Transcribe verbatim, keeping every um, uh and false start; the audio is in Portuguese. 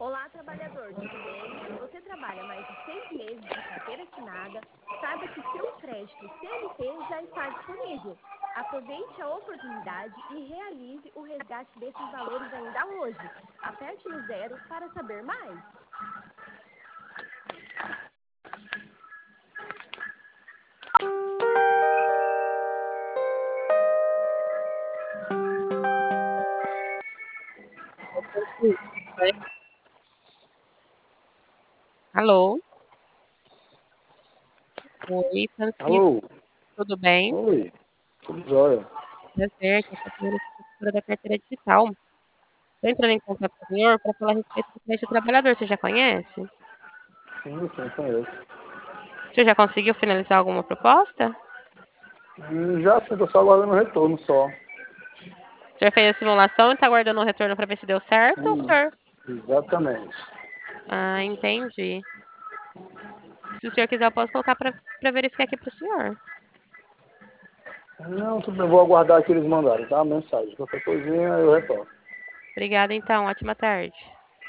Olá, trabalhador, tudo bem? Você trabalha mais de seis meses de carteira assinada? Saiba que seu crédito C L T já está disponível. Aproveite a oportunidade e realize o resgate desses valores ainda hoje. Aperte no zero para saber mais. Alô? Oi, Francisco, Alô? tudo bem? Oi, tudo jóia? Prazer, aqui é a Fabiana, professora da carteira digital. Estou entrando em contato com o senhor para falar a respeito do crédito trabalhador. Você já conhece? Sim, sim, conheço. Você já conseguiu finalizar alguma proposta? Hum, Já sim, tô só aguardando o retorno só. O senhor fez a simulação e está aguardando o retorno para ver se deu certo, ou o Sim, senhor? exatamente. Ah, entendi. Se o senhor quiser, eu posso colocar para verificar aqui para o senhor. Não, tudo bem, vou aguardar que eles mandarem, tá? A mensagem. Qualquer coisinha eu retorno. Obrigada, então. Ótima tarde.